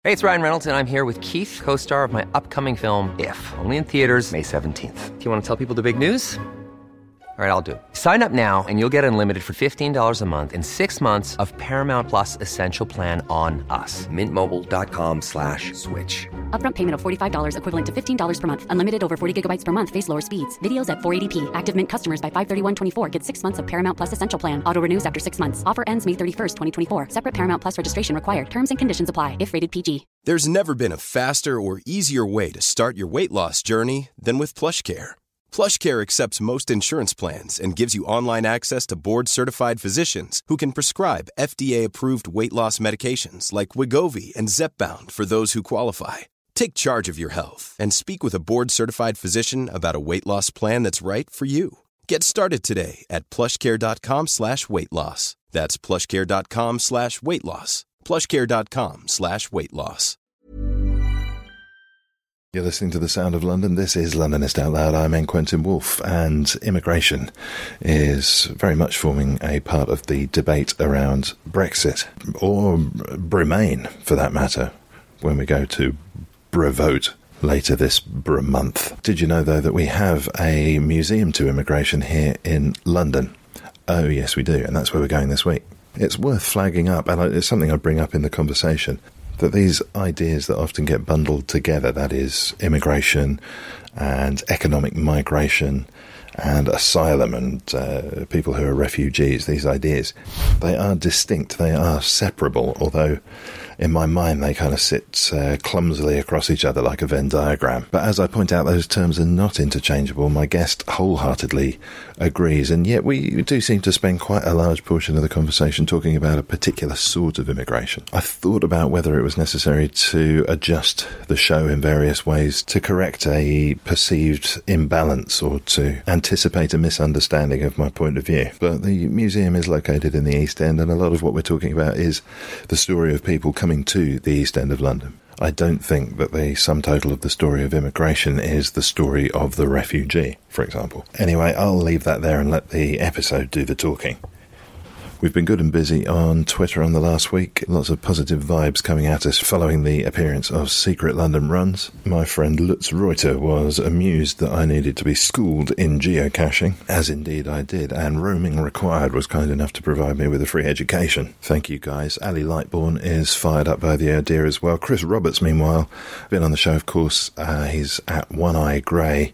Hey, it's Ryan Reynolds, and I'm here with Keith, co-star of my upcoming film, If, only in theaters May 17th. Do you want to tell people the big news? All right, I'll do it. Sign up now and you'll get unlimited for $15 a month and 6 months of Paramount Plus Essential Plan on us. MintMobile.com/switch. Upfront payment of $45 equivalent to $15 per month. Unlimited over 40 gigabytes per month. Face lower speeds. Videos at 480p. Active Mint customers by 531.24 get 6 months of Paramount Plus Essential Plan. Auto renews after 6 months. Offer ends May 31st, 2024. Separate Paramount Plus registration required. Terms and conditions apply if rated PG. There's never been a faster or easier way to start your weight loss journey than with PlushCare. PlushCare accepts most insurance plans and gives you online access to board-certified physicians who can prescribe FDA-approved weight loss medications like Wegovy and Zepbound for those who qualify. Take charge of your health and speak with a board-certified physician about a weight loss plan that's right for you. Get started today at plushcare.com/weight loss. That's plushcare.com/weight loss. plushcare.com/weight loss. You're listening to The Sound of London. This is Londonist Out Loud. I'm N. Quentin Woolf, and immigration is very much forming a part of the debate around Brexit, or Remain, for that matter, when we go to vote later this month. Did you know, though, that we have a museum to immigration here in London? Oh, yes, we do, and that's where we're going this week. It's worth flagging up, and it's something I bring up in the conversation, that these ideas that often get bundled together, that is, immigration and economic migration and asylum and people who are refugees, these ideas, they are distinct, they are separable, although in my mind they kind of sit clumsily across each other like a Venn diagram. But as I point out, those terms are not interchangeable. My guest wholeheartedly agrees, and yet we do seem to spend quite a large portion of the conversation talking about a particular sort of immigration. I thought about whether it was necessary to adjust the show in various ways to correct a perceived imbalance or to anticipate a misunderstanding of my point of view. But the museum is located in the East End, and a lot of what we're talking about is the story of people coming to the East End of London. I don't think that the sum total of the story of immigration is the story of the refugee, for example. Anyway, I'll leave that there and let the episode do the talking. We've been good and busy on Twitter on the last week. Lots of positive vibes coming at us following the appearance of Secret London Runs. My friend Lutz Reuter was amused that I needed to be schooled in geocaching, as indeed I did, and Roaming Required was kind enough to provide me with a free education. Thank you, guys. Ali Lightbourne is fired up by the idea as well. Chris Roberts, meanwhile, been on the show, of course. He's at One Eye Grey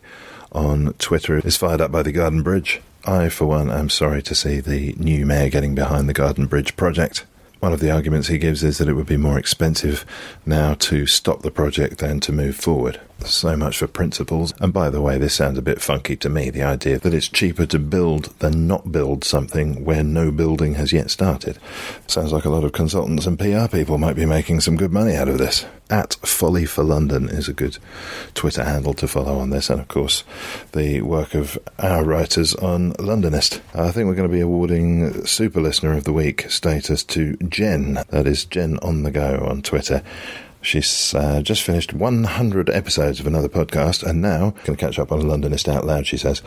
on Twitter, is fired up by the Garden Bridge. I, for one, am sorry to see the new mayor getting behind the Garden Bridge project. One of the arguments he gives is that it would be more expensive now to stop the project than to move forward. So much for principles. And by the way, this sounds a bit funky to me, the idea that it's cheaper to build than not build something where no building has yet started. Sounds like a lot of consultants and PR people might be making some good money out of this. At Folly for London is a good Twitter handle to follow on this, and of course the work of our writers on Londonist. I think we're going to be awarding Super Listener of the Week status to Jen. That is Jen on the Go on Twitter. She's just finished 100 episodes of another podcast, and now going to catch up on Londonist Out Loud, she says.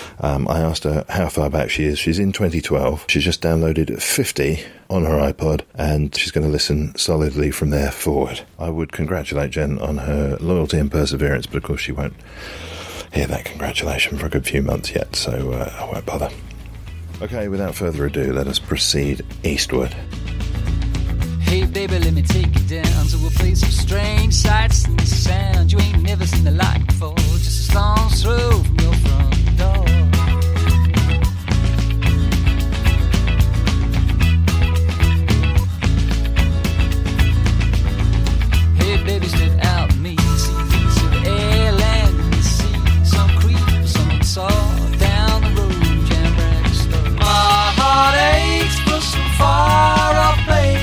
I asked her how far back she is. She's in 2012. She's just downloaded 50 on her iPod, and she's going to listen solidly from there forward. I would congratulate Jen on her loyalty and perseverance, but of course she won't hear that congratulation for a good few months yet, so I won't bother. Okay, without further ado, let us proceed eastward. Hey baby, let me take you down to a place of strange sights and sounds. You ain't never seen the like before, just a stone's throw from your front door. Hey baby, step out and me, see a piece of air, land in the sea, some creep, some saw down the road, jam brand store. My heart aches for some far off place.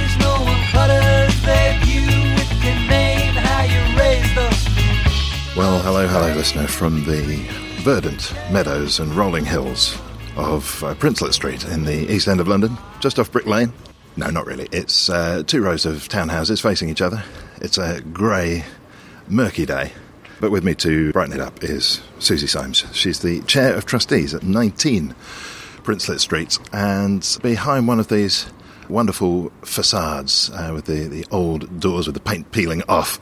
Well, hello, listener, from the verdant meadows and rolling hills of Princelet Street in the East End of London, just off Brick Lane. No, not really. It's 2 rows of townhouses facing each other. It's a grey, murky day. But with me to brighten it up is Susie Symes. She's the Chair of Trustees at 19 Princelet Street, and behind one of these wonderful facades with the old doors with the paint peeling off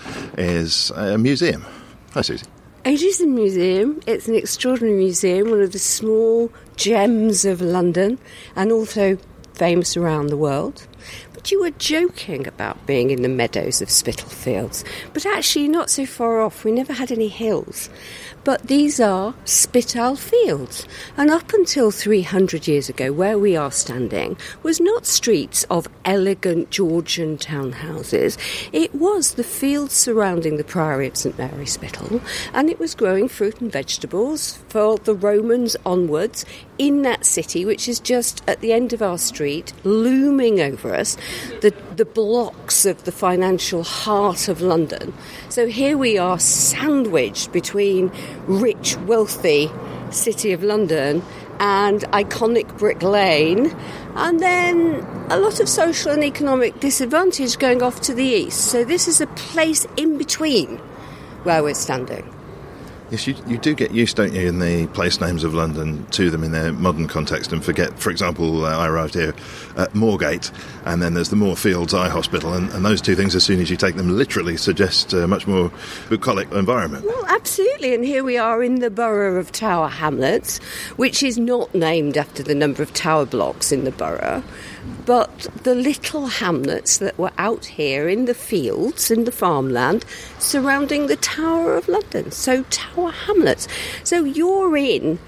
is a museum. Hi, Susie. It is a museum. It's an extraordinary museum, one of the small gems of London, and also famous around the world. But you were joking about being in the meadows of Spitalfields, but actually not so far off. We never had any hills. But these are Spital Fields. And up until 300 years ago, where we are standing was not streets of elegant Georgian townhouses. It was the fields surrounding the Priory of St Mary Spital, and it was growing fruit and vegetables for the Romans onwards in that city, which is just at the end of our street, looming over us, the blocks of the financial heart of London. So here we are sandwiched between rich, wealthy City of London and iconic Brick Lane, and then a lot of social and economic disadvantage going off to the east. So this is a place in between where we're standing. Yes, you do get used, don't you, in the place names of London to them in their modern context and forget, for example, I arrived here at Moorgate, and then there's the Moorfields Eye Hospital, and those two things, as soon as you take them literally, suggest a much more bucolic environment. Well, absolutely, and here we are in the borough of Tower Hamlets, which is not named after the number of tower blocks in the borough, but the little hamlets that were out here in the fields, in the farmland, surrounding the Tower of London. So Tower Hamlets. So you're in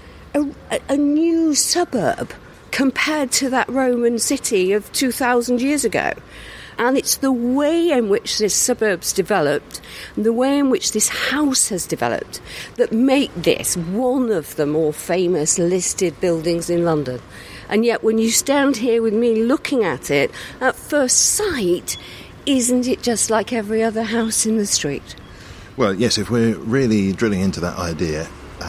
a new suburb compared to that Roman city of 2,000 years ago. And it's the way in which this suburb's developed, and the way in which this house has developed, that make this one of the more famous listed buildings in London. And yet when you stand here with me looking at it, at first sight, isn't it just like every other house in the street? Well, yes, if we're really drilling into that idea,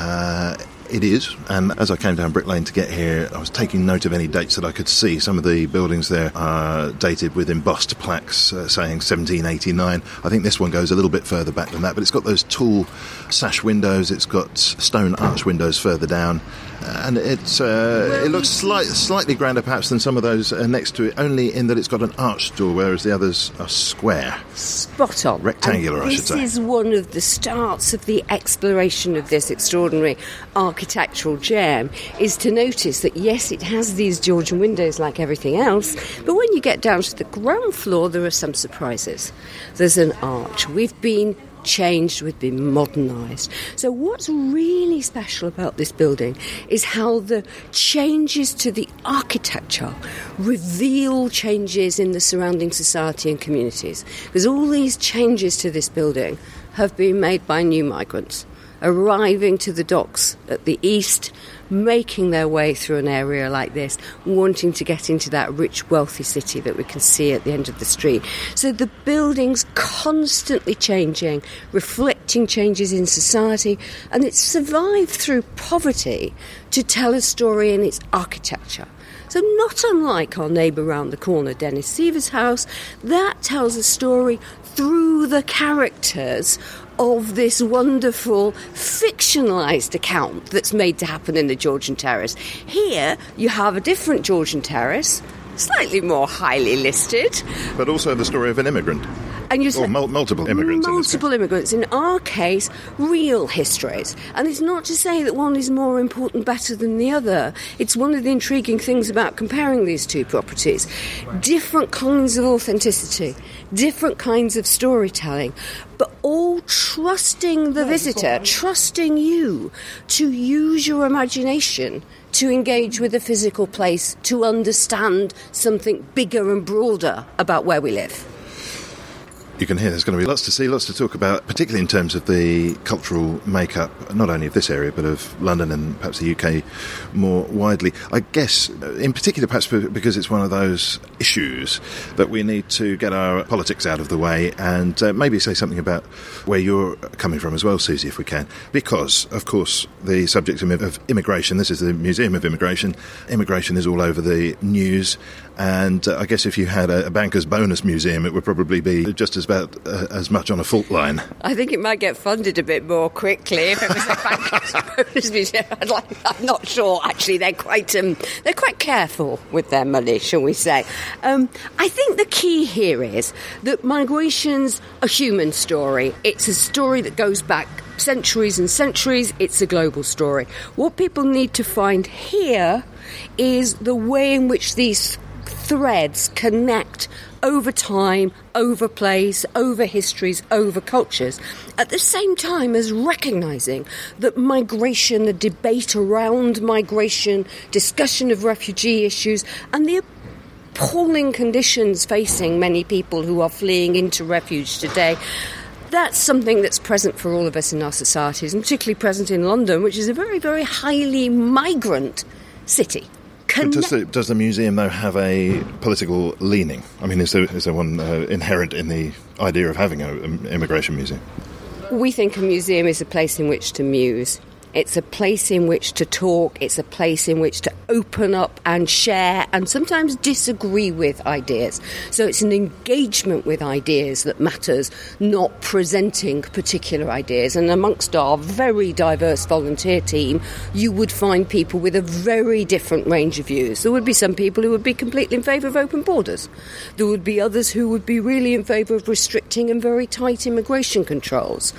it is. And as I came down Brick Lane to get here, I was taking note of any dates that I could see. Some of the buildings there are dated with embossed plaques saying 1789. I think this one goes a little bit further back than that, but it's got those tall sash windows. It's got stone arch windows further down. And it looks slightly grander perhaps than some of those next to it, only in that it's got an arched door, whereas the others are square. Spot on. Rectangular, and I should say. This is one of the starts of the exploration of this extraordinary architectural gem, is to notice that, yes, it has these Georgian windows like everything else, but when you get down to the ground floor, there are some surprises. There's an arch. We've been changed, we've been modernised. So what's really special about this building is how the changes to the architecture reveal changes in the surrounding society and communities. Because all these changes to this building have been made by new migrants arriving to the docks at the east, making their way through an area like this, wanting to get into that rich, wealthy city that we can see at the end of the street. So the building's constantly changing, reflecting changes in society, and it's survived through poverty to tell a story in its architecture. So not unlike our neighbour round the corner, Dennis Seaver's house, that tells a story through the characters of this wonderful fictionalised account that's made to happen in the Georgian terrace. Here you have a different Georgian terrace, slightly more highly listed. But also the story of an immigrant. And you or multiple immigrants. Multiple immigrants. In our case, real histories. And it's not to say that one is more important, better than the other. It's one of the intriguing things about comparing these two properties. Different kinds of authenticity, different kinds of storytelling, but all trusting the visitor, trusting you to use your imagination to engage with a physical place, to understand something bigger and broader about where we live. You can hear there's going to be lots to see, lots to talk about, particularly in terms of the cultural makeup, not only of this area, but of London and perhaps the UK more widely. I guess, in particular, perhaps because it's one of those issues that we need to get our politics out of the way and maybe say something about where you're coming from as well, Susie, if we can. Because, of course, the subject of immigration, this is the Museum of Immigration. Immigration is all over the news. And I guess if you had a banker's bonus museum, it would probably be just as about as much on a fault line. I think it might get funded a bit more quickly if it was a Bankers museum. I'm not sure. Actually, they're quite careful with their money, shall we say? I think the key here is that migration's a human story. It's a story that goes back centuries and centuries. It's a global story. What people need to find here is the way in which these threads connect over time, over place, over histories, over cultures, at the same time as recognising that migration, the debate around migration, discussion of refugee issues, and the appalling conditions facing many people who are fleeing into refuge today, that's something that's present for all of us in our societies, and particularly present in London, which is a very, very highly migrant city. But does the museum, though, have a political leaning? I mean, is there one inherent in the idea of having an immigration museum? We think a museum is a place in which to muse. It's a place in which to talk. It's a place in which to open up and share and sometimes disagree with ideas. So it's an engagement with ideas that matters, not presenting particular ideas. And amongst our very diverse volunteer team, you would find people with a very different range of views. There would be some people who would be completely in favour of open borders. There would be others who would be really in favour of restricting and very tight immigration controls.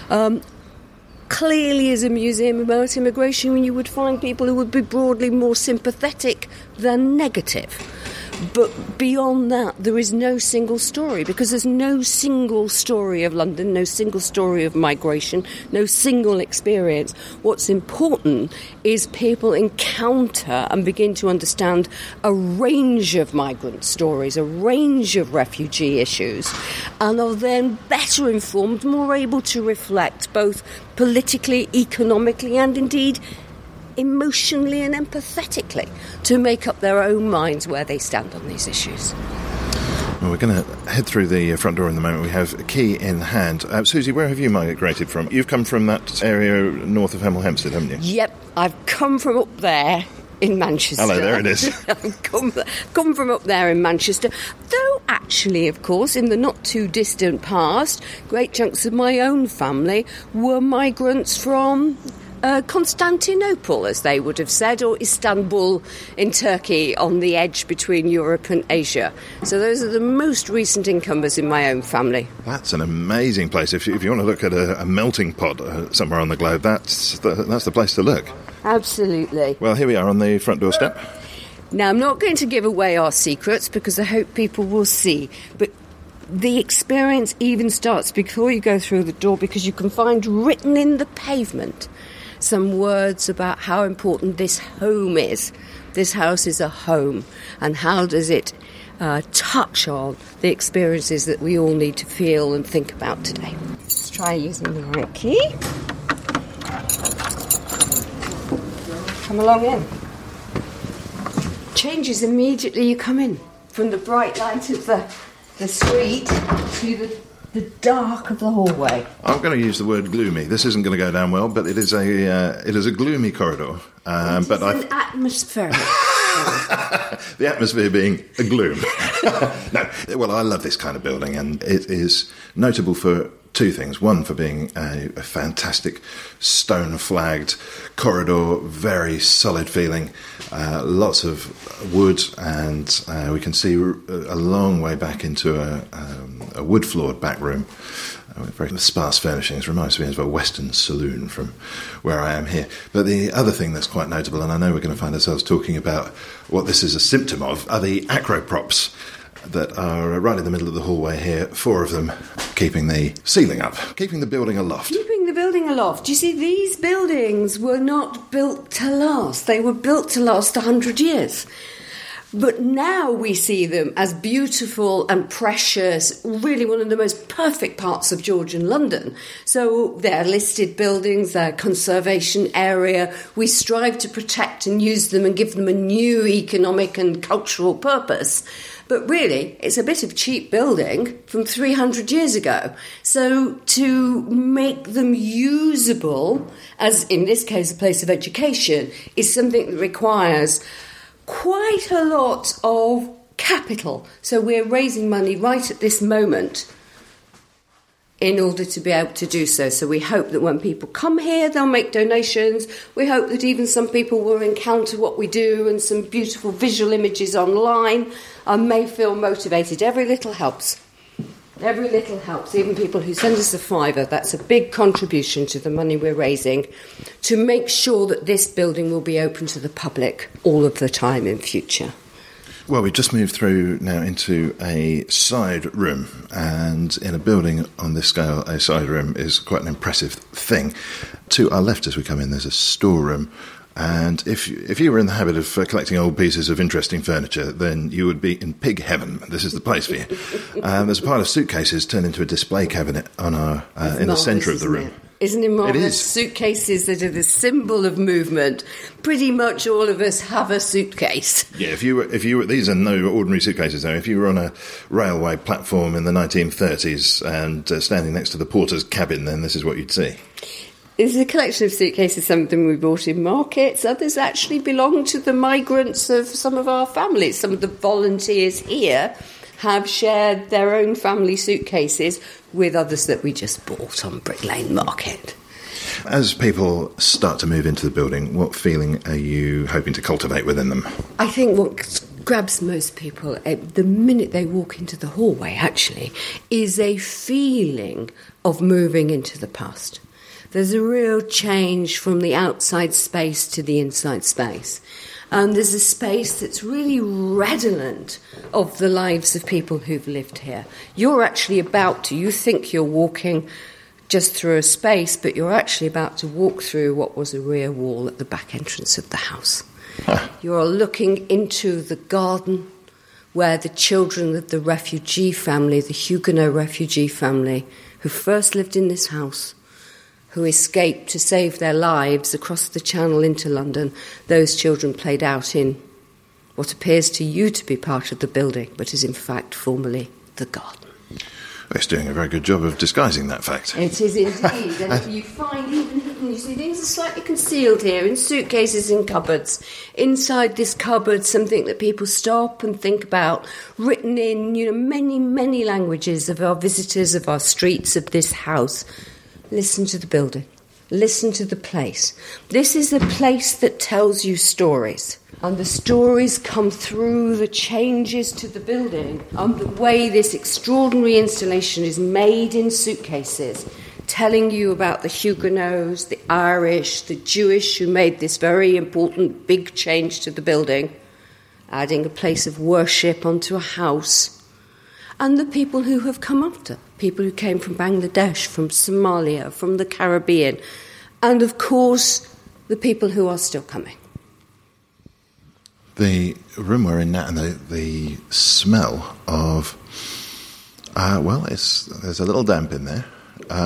Clearly, as a museum about immigration, you would find people who would be broadly more sympathetic than negative. But beyond that, there is no single story, because there's no single story of London, no single story of migration, no single experience. What's important is people encounter and begin to understand a range of migrant stories, a range of refugee issues, and are then better informed, more able to reflect both politically, economically, and indeed emotionally and empathetically to make up their own minds where they stand on these issues. Well, we're going to head through the front door in the moment. We have a key in hand. Susie, where have you migrated from? You've come from that area north of Hemel Hempstead, haven't you? Yep, I've come from up there in Manchester. Hello, there it is. I've come from up there in Manchester. Though, actually, of course, in the not-too-distant past, great chunks of my own family were migrants from Constantinople, as they would have said, or Istanbul in Turkey, on the edge between Europe and Asia. So those are the most recent incomers in my own family. That's an amazing place. If you want to look at a melting pot somewhere on the globe, that's the place to look. Absolutely. Well, here we are on the front doorstep. Now, I'm not going to give away our secrets because I hope people will see, but the experience even starts before you go through the door, because you can find written in the pavement some words about how important this home is. This house is a home, and how does it touch on the experiences that we all need to feel and think about today. Let's try using the right key. Come along in. Changes immediately you come in, from the bright light of the street to the dark of the hallway. I'm going to use the word gloomy. This isn't going to go down well, but it is a gloomy corridor. But an atmospheric. The atmosphere being a gloom. No, well, I love this kind of building, and it is notable for two things. One, for being a fantastic stone-flagged corridor, very solid feeling, lots of wood, and we can see a long way back into a wood-floored back room. Very sparse furnishings. Reminds me of a Western saloon from where I am here. But the other thing that's quite notable, and I know we're going to find ourselves talking about what this is a symptom of, are the acro props that are right in the middle of the hallway here, 4 of them, keeping the ceiling up, keeping the building aloft. Keeping the building aloft. You see, these buildings were not built to last. They were built to last 100 years. But now we see them as beautiful and precious, really one of the most perfect parts of Georgian London. So they're listed buildings, they're a conservation area. We strive to protect and use them and give them a new economic and cultural purpose. But really, it's a bit of cheap building from 300 years ago. So to make them usable, as in this case a place of education, is something that requires quite a lot of capital. So we're raising money right at this moment in order to be able to do so. So we hope that when people come here, they'll make donations. We hope that even some people will encounter what we do and some beautiful visual images online and may feel motivated. Every little helps. Every little helps. Even people who send us a £5, that's a big contribution to the money we're raising to make sure that this building will be open to the public all of the time in future. Well, we've just moved through now into a side room, and in a building on this scale, a side room is quite an impressive thing. To our left as we come in, there's a storeroom, and if you were in the habit of collecting old pieces of interesting furniture, then you would be in pig heaven. This is the place for you. There's a pile of suitcases turned into a display cabinet on our in the centre of the room. Isn't it marvellous? It is. Suitcases that are the symbol of movement. Pretty much all of us have a suitcase. Yeah, if you were, these are no ordinary suitcases though. If you were on a railway platform in the 1930s and standing next to the porter's cabin, then this is what you'd see. It's a collection of suitcases, some of them we bought in markets, others actually belong to the migrants of some of our families. Some of the volunteers here have shared their own family suitcases with others that we just bought on Brick Lane Market. As people start to move into the building, what feeling are you hoping to cultivate within them? I think what grabs most people the minute they walk into the hallway, actually, is a feeling of moving into the past. There's a real change from the outside space to the inside space. And there's a space that's really redolent of the lives of people who've lived here. You're actually you think you're walking just through a space, but you're actually about to walk through what was a rear wall at the back entrance of the house. Huh. You're looking into the garden where the children of the refugee family, the Huguenot refugee family, who first lived in this house, who escaped to save their lives across the Channel into London, those children played out in what appears to you to be part of the building, but is in fact formerly the garden. It's doing a very good job of disguising that fact. It is indeed, and you find even hidden, you see things are slightly concealed here in suitcases in cupboards. Inside this cupboard, something that people stop and think about, written in many, many languages of our visitors, of our streets, of this house. Listen to the building. Listen to the place. This is a place that tells you stories. And the stories come through the changes to the building and the way this extraordinary installation is made in suitcases, telling you about the Huguenots, the Irish, the Jewish who made this very important big change to the building, adding a place of worship onto a house, and the people who have come after, people who came from Bangladesh, from Somalia, from the Caribbean, and of course the people who are still coming. The room we're in now, and the smell of, there's a little damp in there.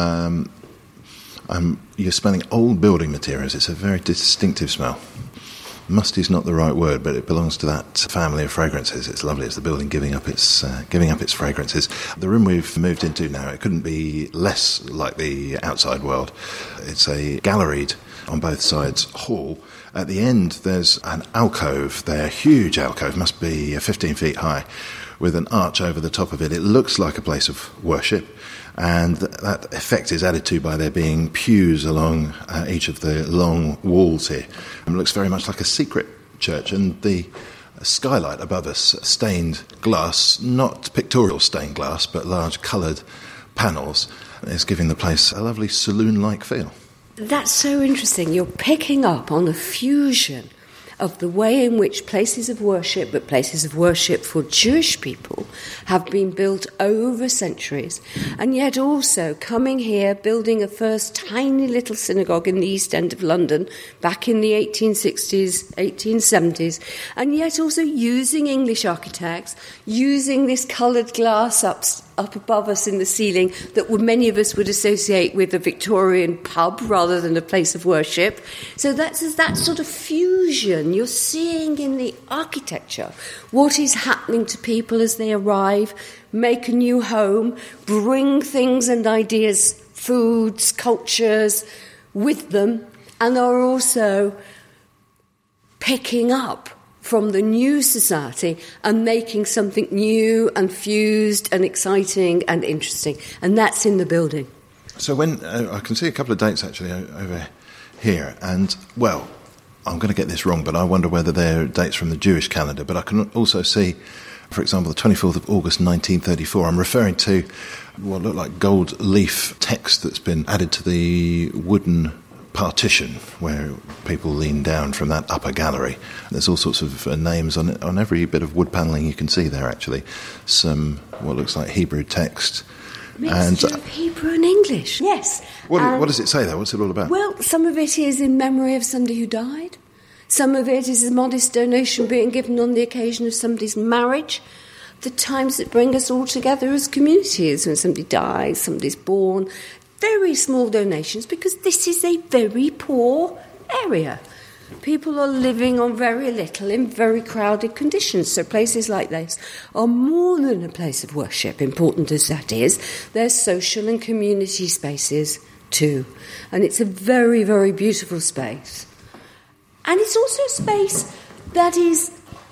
You're smelling old building materials. It's a very distinctive smell. Musty's not the right word, but it belongs to that family of fragrances. It's lovely. It's the building giving up its fragrances. The room we've moved into now, it couldn't be less like the outside world. It's a galleried, on both sides, hall. At the end, there's an alcove there, a huge alcove, must be 15 feet high, with an arch over the top of it. It looks like a place of worship, and that effect is added to by there being pews along each of the long walls here. It looks very much like a secret church, and the skylight above us, stained glass, not pictorial stained glass, but large coloured panels, is giving the place a lovely saloon-like feel. That's so interesting. You're picking up on a fusion of the way in which places of worship, but places of worship for Jewish people, have been built over centuries, and yet also coming here, building a first tiny little synagogue in the East End of London back in the 1860s, 1870s, and yet also using English architects, using this coloured glass up above us in the ceiling that many of us would associate with a Victorian pub rather than a place of worship. So that's that sort of fusion. You're seeing in the architecture what is happening to people as they arrive, make a new home, bring things and ideas, foods, cultures with them, and are also picking up from the new society and making something new and fused and exciting and interesting. And that's in the building. So when I can see a couple of dates actually over here, and, well, I'm going to get this wrong, but I wonder whether they're dates from the Jewish calendar. But I can also see, for example, the 24th of August 1934. I'm referring to what looked like gold leaf text that's been added to the wooden partition where people lean down from that upper gallery. There's all sorts of names on every bit of wood panelling you can see there, actually. Some what looks like Hebrew text. Mixture of Hebrew and English, yes. What does it say there? What's it all about? Well, some of it is in memory of somebody who died. Some of it is a modest donation being given on the occasion of somebody's marriage. The times that bring us all together as communities, when somebody dies, somebody's born. Very small donations, because this is a very poor area. People are living on very little in very crowded conditions. So places like this are more than a place of worship, important as that is. They're social and community spaces too. And it's a very, very beautiful space. And it's also a space that is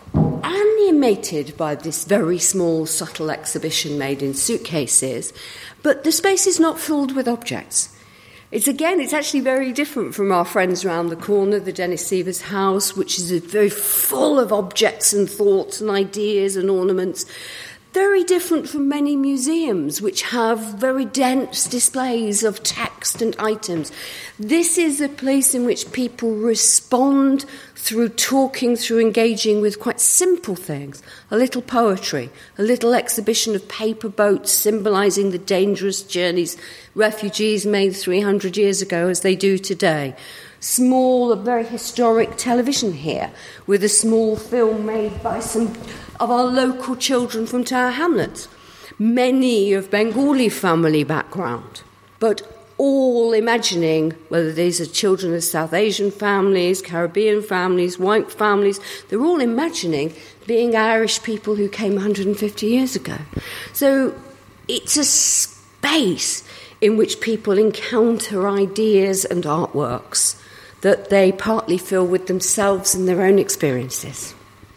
animated by this very small, subtle exhibition made in suitcases. But the space is not filled with objects. It's actually very different from our friends around the corner, the Dennis Sievers house, which is very full of objects and thoughts and ideas and ornaments. Very different from many museums, which have very dense displays of text and items. This is a place in which people respond through talking, through engaging with quite simple things. A little poetry, a little exhibition of paper boats symbolising the dangerous journeys refugees made 300 years ago as they do today. Small, a very historic television here, with a small film made by some of our local children from Tower Hamlets. Many of Bengali family background, but all imagining, whether these are children of South Asian families, Caribbean families, white families, they're all imagining being Irish people who came 150 years ago. So it's a space in which people encounter ideas and artworks that they partly fill with themselves and their own experiences.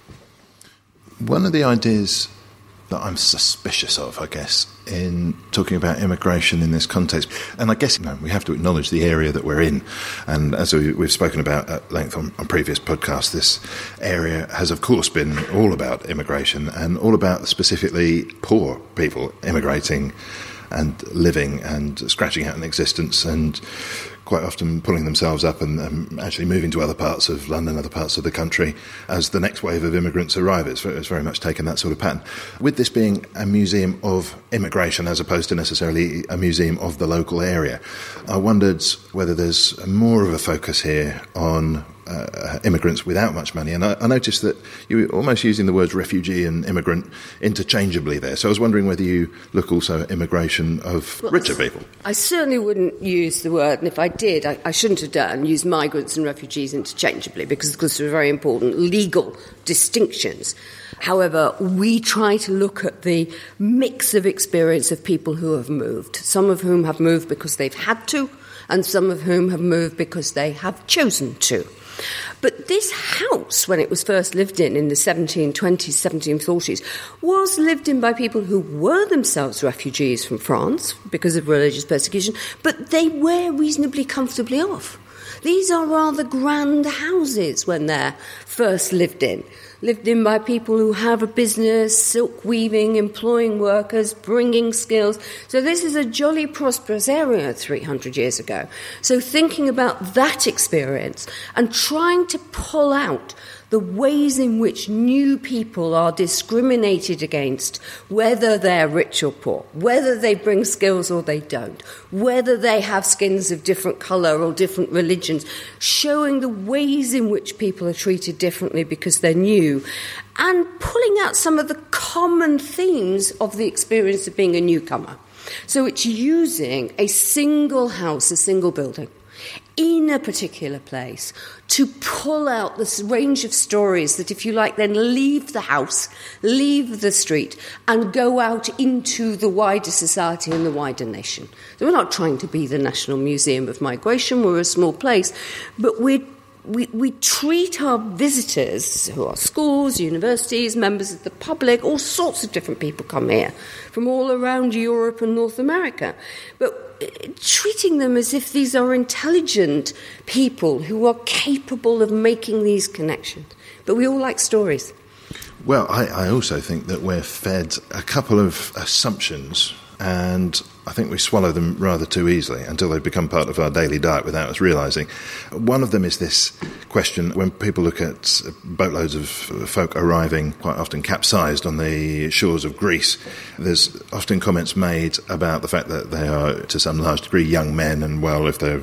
One of the ideas that I'm suspicious of, I guess, in talking about immigration in this context, and I guess we have to acknowledge the area that we're in, and as we've spoken about at length on previous podcasts, this area has of course been all about immigration and all about specifically poor people immigrating and living and scratching out an existence and quite often pulling themselves up and actually moving to other parts of London, other parts of the country as the next wave of immigrants arrive. It's very much taken that sort of pattern. With this being a museum of immigration as opposed to necessarily a museum of the local area, I wondered whether there's more of a focus here on immigrants without much money. And I noticed that you were almost using the words refugee and immigrant interchangeably there. So I was wondering whether you look also at immigration of richer people. I certainly wouldn't use the word, and if I did, I shouldn't have done, use migrants and refugees interchangeably, because there are very important legal distinctions. However, we try to look at the mix of experience of people who have moved, some of whom have moved because they've had to, and some of whom have moved because they have chosen to. But this house, when it was first lived in the 1720s, 1740s, was lived in by people who were themselves refugees from France because of religious persecution, but they were reasonably comfortably off. These are rather grand houses when they're first lived in by people who have a business, silk weaving, employing workers, bringing skills. So this is a jolly prosperous area 300 years ago. So thinking about that experience and trying to pull out the ways in which new people are discriminated against, whether they're rich or poor, whether they bring skills or they don't, whether they have skins of different colour or different religions, showing the ways in which people are treated differently because they're new, and pulling out some of the common themes of the experience of being a newcomer. So it's using a single house, a single building, in a particular place to pull out this range of stories that, if you like, then leave the house, leave the street, and go out into the wider society and the wider nation. So we're not trying to be the National Museum of Migration, we're a small place, but we're we treat our visitors, who are schools, universities, members of the public, all sorts of different people come here from all around Europe and North America, but treating them as if these are intelligent people who are capable of making these connections. But we all like stories. Well, I also think that we're fed a couple of assumptions, and I think we swallow them rather too easily until they become part of our daily diet without us realising. One of them is this question, when people look at boatloads of folk arriving, quite often capsized on the shores of Greece, there's often comments made about the fact that they are, to some large degree, young men, and, well, if they're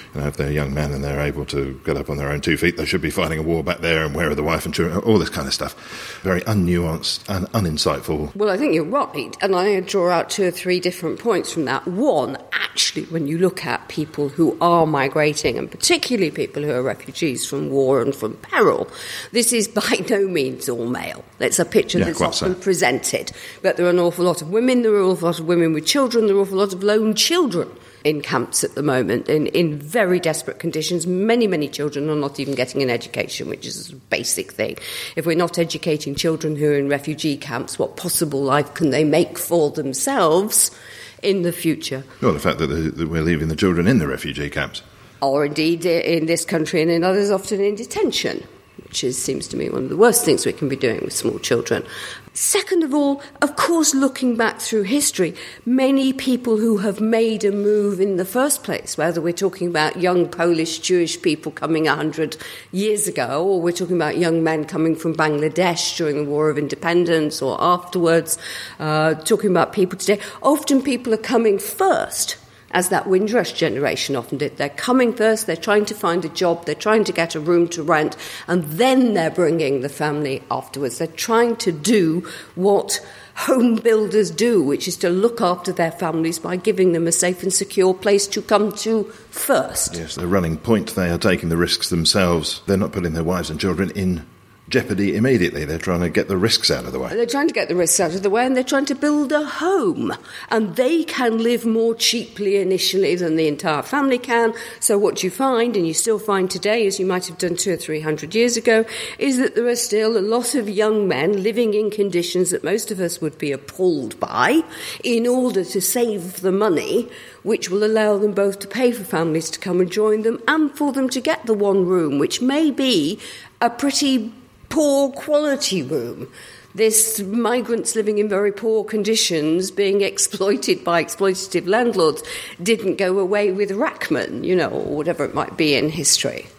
young men and they're able to get up on their own 2 feet, they should be fighting a war back there, and where are the wife and children, all this kind of stuff. Very unnuanced and uninsightful. Well, I think you're right, and I draw out 2 or 3 different points from that. One, actually, when you look at people who are migrating, and particularly people who are refugees from war and from peril, this is by no means all male. It's a picture that's often presented. But there are an awful lot of women, there are an awful lot of women with children, there are an awful lot of lone children in camps at the moment, in very desperate conditions. Many children are not even getting an education, which is a basic thing. If we're not educating children who are in refugee camps, what possible life can they make for themselves in the future? Well, the fact that we're leaving the children in the refugee camps. Or indeed in this country and in others often in detention, which seems to me one of the worst things we can be doing with small children. Second of all, of course, looking back through history, many people who have made a move in the first place, whether we're talking about young Polish Jewish people coming 100 years ago, or we're talking about young men coming from Bangladesh during the War of Independence or afterwards, talking about people today, often people are coming first, as that Windrush generation often did. They're coming first, they're trying to find a job, they're trying to get a room to rent, and then they're bringing the family afterwards. They're trying to do what home builders do, which is to look after their families by giving them a safe and secure place to come to first. Yes, they're running point. They are taking the risks themselves. They're not putting their wives and children in jeopardy immediately. They're trying to get the risks out of the way. They're trying to get the risks out of the way, and they're trying to build a home. And they can live more cheaply initially than the entire family can. So what you find, and you still find today, as you might have done 200 or 300 years ago, is that there are still a lot of young men living in conditions that most of us would be appalled by, in order to save the money which will allow them both to pay for families to come and join them, and for them to get the one room, which may be a pretty poor quality room. This migrants living in very poor conditions, being exploited by exploitative landlords, didn't go away with Rachman, or whatever it might be in history.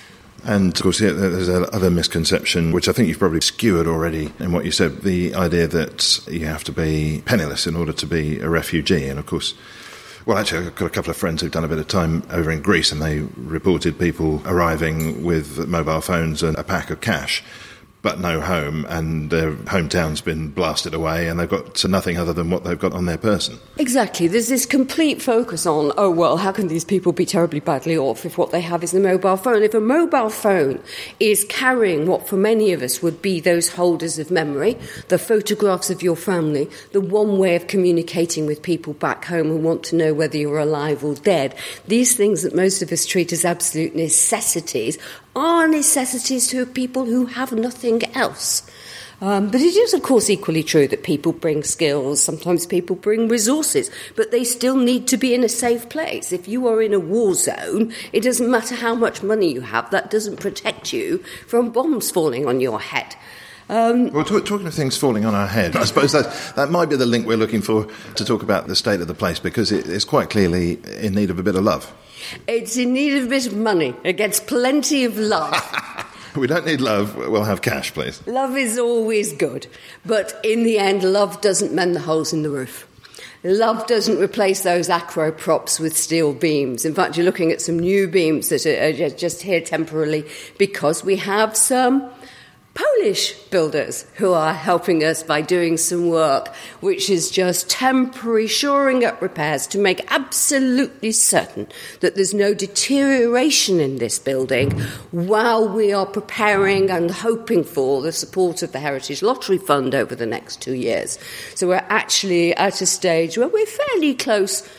And, of course, there's another misconception, which I think you've probably skewered already in what you said, the idea that you have to be penniless in order to be a refugee. And, of course, well, actually, I've got a couple of friends who've done a bit of time over in Greece, and they reported people arriving with mobile phones and a pack of cash, but no home, and their hometown's been blasted away, and they've got to nothing other than what they've got on their person. Exactly. There's this complete focus on, how can these people be terribly badly off if what they have is a mobile phone? If a mobile phone is carrying what for many of us would be those holders of memory, the photographs of your family, the one way of communicating with people back home who want to know whether you're alive or dead, these things that most of us treat as absolute necessities are necessities to people who have nothing else. But it is, of course, equally true that people bring skills, sometimes people bring resources, but they still need to be in a safe place. If you are in a war zone, it doesn't matter how much money you have, that doesn't protect you from bombs falling on your head. Well, talking of things falling on our head, I suppose that might be the link we're looking for to talk about the state of the place, because it's quite clearly in need of a bit of love. It's in need of a bit of money. It gets plenty of love. We don't need love, we'll have cash, please. Love is always good, but in the end, love doesn't mend the holes in the roof. Love doesn't replace those acro props with steel beams. In fact, you're looking at some new beams that are just here temporarily because we have some Polish builders who are helping us by doing some work which is just temporary shoring up repairs to make absolutely certain that there's no deterioration in this building while we are preparing and hoping for the support of the Heritage Lottery Fund over the next 2 years. So we're actually at a stage where we're fairly close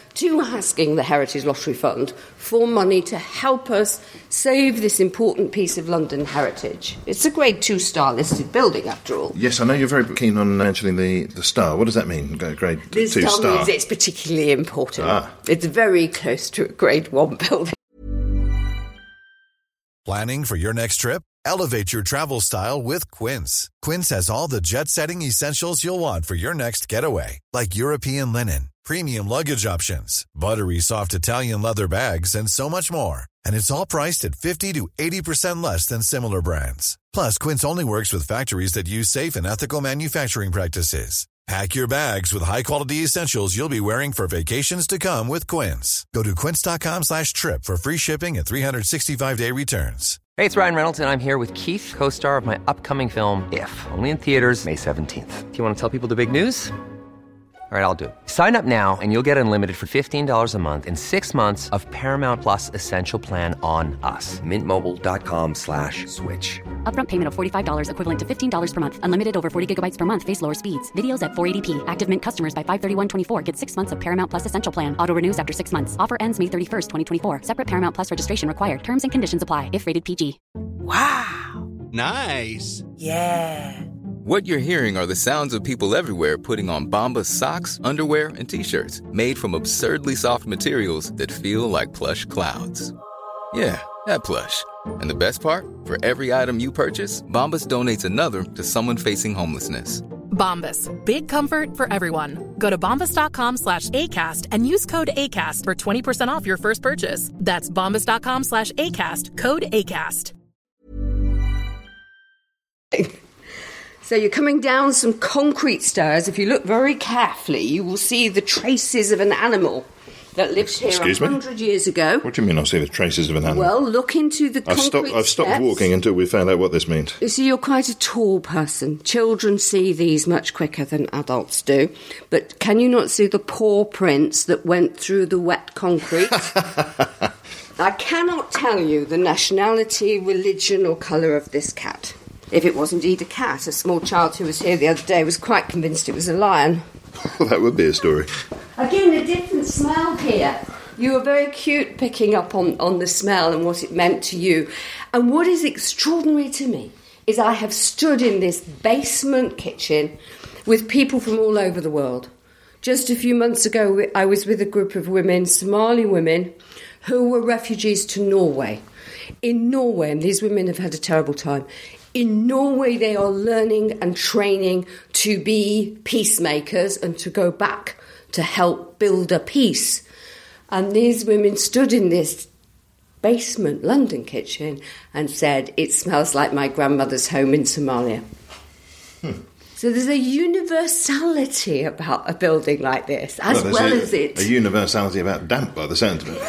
to asking the Heritage Lottery Fund for money to help us save this important piece of London heritage. It's a Grade 2-star listed building, after all. Yes, I know you're very keen on mentioning the star. What does that mean, Grade 2 This star? star means it's particularly important. It's very close to a Grade 1 building. Planning for your next trip? Elevate your travel style with Quince. Quince has all the jet-setting essentials you'll want for your next getaway, like European linen, premium luggage options, buttery soft Italian leather bags, and so much more. And it's all priced at 50 to 80% less than similar brands. Plus, Quince only works with factories that use safe and ethical manufacturing practices. Pack your bags with high-quality essentials you'll be wearing for vacations to come with Quince. Go to quince.com/trip for free shipping and 365-day returns. Hey, it's Ryan Reynolds, and I'm here with Keith, co-star of my upcoming film, If, only in theaters May 17th. Do you want to tell people the big news? All right, I'll do it. Sign up now and you'll get unlimited for $15 a month and 6 months of Paramount Plus Essential Plan on us. MintMobile.com/switch. Upfront payment of $45 equivalent to $15 per month. Unlimited over 40 gigabytes per month. Face lower speeds. Videos at 480p. Active Mint customers by 531.24 get 6 months of Paramount Plus Essential Plan. Auto renews after 6 months. Offer ends May 31st, 2024. Separate Paramount Plus registration required. Terms and conditions apply if rated PG. Wow. Nice. Yeah. What you're hearing are the sounds of people everywhere putting on Bombas socks, underwear, and T-shirts made from absurdly soft materials that feel like plush clouds. Yeah, that plush. And the best part? For every item you purchase, Bombas donates another to someone facing homelessness. Bombas. Big comfort for everyone. Go to bombas.com/ACAST and use code ACAST for 20% off your first purchase. That's bombas.com/ACAST. Code ACAST. So you're coming down some concrete stairs. If you look very carefully, you will see the traces of an animal that lived here 100 years ago. What do you mean I'll see the traces of an animal? Well, look into the concrete I've stopped steps. walking until we found out what this means. You see, you're quite a tall person. Children see these much quicker than adults do. But can you not see the paw prints that went through the wet concrete? I cannot tell you the nationality, religion or colour of this cat. If it was indeed a cat, a small child who was here the other day was quite convinced it was a lion. Well, that would be a story. Again, a different smell here. You were very cute picking up on the smell and what it meant to you. And what is extraordinary to me is I have stood in this basement kitchen with people from all over the world. Just a few months ago, I was with a group of women, Somali women, who were refugees to Norway. In Norway, and these women have had a terrible time, in Norway they are learning and training to be peacemakers and to go back to help build a peace. And these women stood in this basement London kitchen and said, "It smells like my grandmother's home in Somalia." So there's a universality about a building like this, as well as it... A universality about damp, by the sound of it.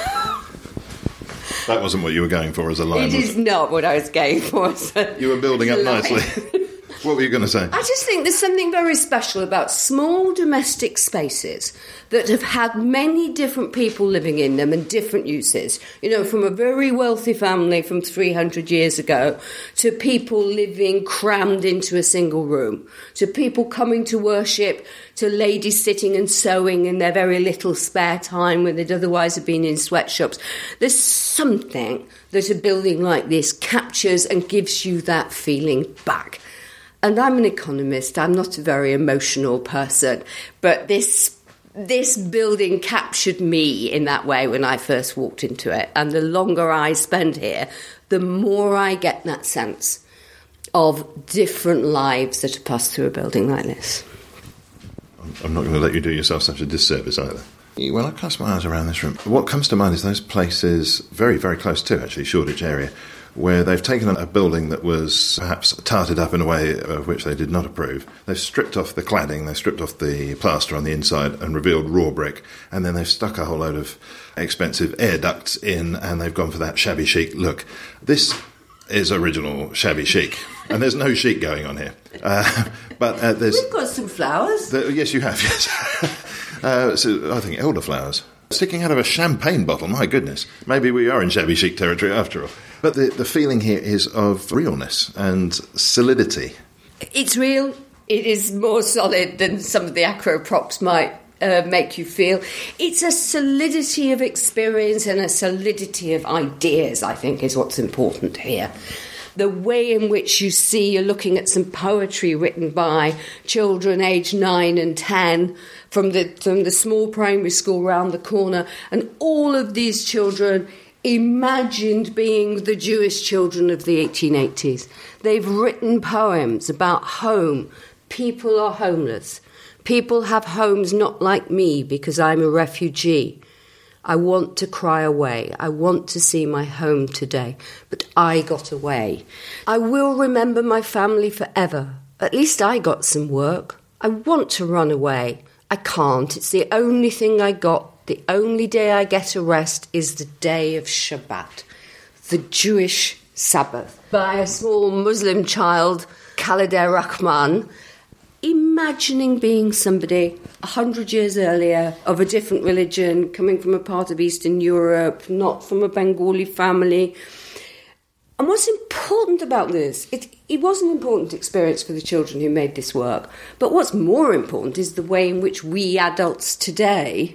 That wasn't what you were going for as a line, It is not what I was going for. You were building up nicely. What were you going to say? I just think there's something very special about small domestic spaces that have had many different people living in them and different uses. You know, from a very wealthy family from 300 years ago to people living crammed into a single room, to people coming to worship, to ladies sitting and sewing in their very little spare time when they'd otherwise have been in sweatshops. There's something that a building like this captures and gives you that feeling back. And I'm an economist, I'm not a very emotional person, but this building captured me in that way when I first walked into it. And the longer I spend here, the more I get that sense of different lives that are passed through a building like this. I'm not going to let you do yourself such a disservice either. When I cast my eyes around this room, what comes to mind is those places very, very close to, actually, Shoreditch area, where they've taken a building that was perhaps tarted up in a way of which they did not approve. They've stripped off the cladding, they've stripped off the plaster on the inside and revealed raw brick, and then they've stuck a whole load of expensive air ducts in, and they've gone for that shabby chic look. This is original shabby chic, and there's no chic going on here. But there's... We've got some flowers. Yes, you have, yes. So I think elderflowers. Sticking out of a champagne bottle, my goodness. Maybe we are in shabby chic territory after all. But the feeling here is of realness and solidity. It's real. It is more solid than some of the acro props might make you feel. It's a solidity of experience and a solidity of ideas, I think, is what's important here. The way in which you see you're looking at some poetry written by children aged 9 and 10 from the small primary school round the corner, and all of these children imagined being the Jewish children of the 1880s. They've written poems about home. People are homeless. People have homes not like me because I'm a refugee. I want to cry away. I want to see my home today, but I got away. I will remember my family forever. At least I got some work. I want to run away. I can't. It's the only thing I got. The only day I get a rest is the day of Shabbat, the Jewish Sabbath, by a small Muslim child, Khalideh Rahman, imagining being somebody 100 years earlier of a different religion, coming from a part of Eastern Europe, not from a Bengali family. And what's important about this, it was an important experience for the children who made this work, but what's more important is the way in which we adults today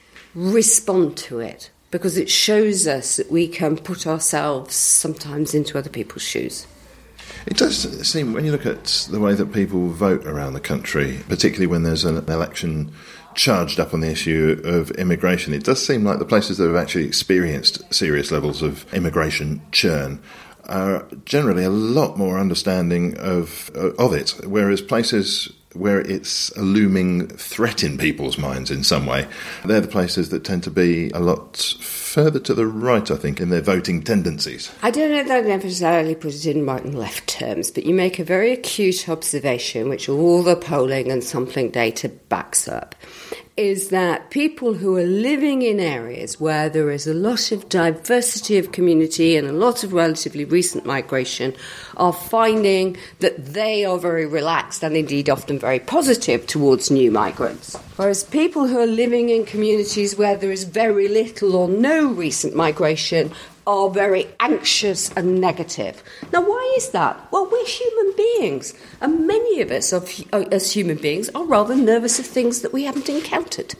respond to it, because it shows us that we can put ourselves sometimes into other people's shoes. It does seem, when you look at the way that people vote around the country, particularly when there's an election charged up on the issue of immigration, it does seem like the places that have actually experienced serious levels of immigration churn are generally a lot more understanding of it, whereas places where it's a looming threat in people's minds in some way, they're the places that tend to be a lot further to the right, I think, in their voting tendencies. I don't know that I'd necessarily put it in right and left terms, but you make a very acute observation, which all the polling and sampling data backs up, is that people who are living in areas where there is a lot of diversity of community and a lot of relatively recent migration are finding that they are very relaxed and indeed often very positive towards new migrants. Whereas people who are living in communities where there is very little or no recent migration are very anxious and negative. Now, why is that? Well, we're human beings, and many of us, as human beings, are rather nervous of things that we haven't encountered.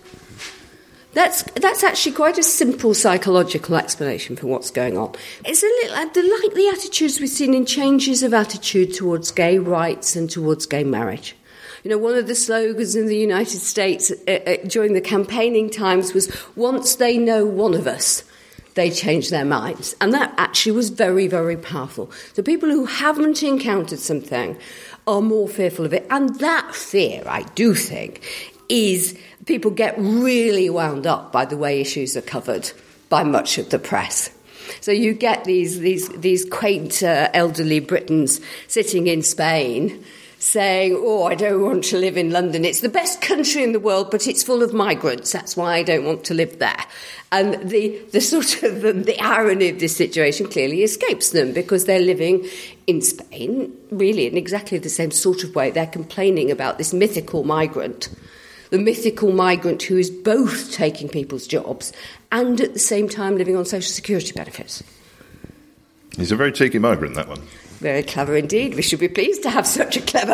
That's actually quite a simple psychological explanation for what's going on. It's a little like the attitudes we've seen in changes of attitude towards gay rights and towards gay marriage. You know, one of the slogans in the United States during the campaigning times was, once they know one of us, they change their minds. And that actually was very, very powerful. So people who haven't encountered something are more fearful of it. And that fear, I do think, is people get really wound up by the way issues are covered by much of the press. So you get these quaint elderly Britons sitting in Spain saying, oh, I don't want to live in London. It's the best country in the world, but it's full of migrants. That's why I don't want to live there. And the sort of the irony of this situation clearly escapes them, because they're living in Spain really in exactly the same sort of way. They're complaining about this mythical migrant, the mythical migrant who is both taking people's jobs and at the same time living on social security benefits. He's a very cheeky migrant, that one. Very clever indeed. We should be pleased to have such a clever...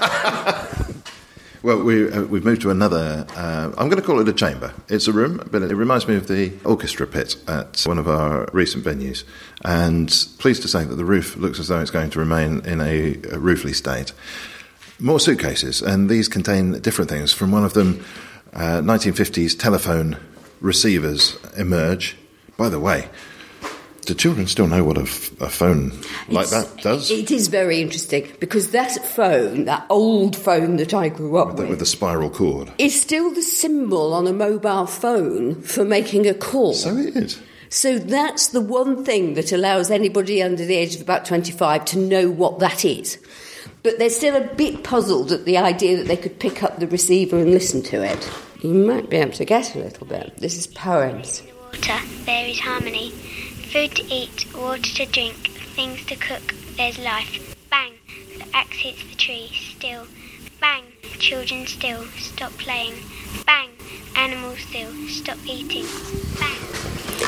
Well, we've moved to another, I'm going to call it a chamber. It's a room, but it reminds me of the orchestra pit at one of our recent venues. And pleased to say that the roof looks as though it's going to remain in a roofly state. More suitcases, and these contain different things. From one of them, 1950s telephone receivers emerge. By the way, do children still know what a phone like that does? It is very interesting, because that phone, that old phone that I grew up with... With the spiral cord. ...is still the symbol on a mobile phone for making a call. So it is. So that's the one thing that allows anybody under the age of about 25 to know what that is. But they're still a bit puzzled at the idea that they could pick up the receiver and listen to it. You might be able to guess a little bit. This is poems. Water, there is harmony. Food to eat, water to drink, things to cook, there's life. Bang, the axe hits the tree, still. Bang, children still, stop playing. Bang, animals still, stop eating. Bang.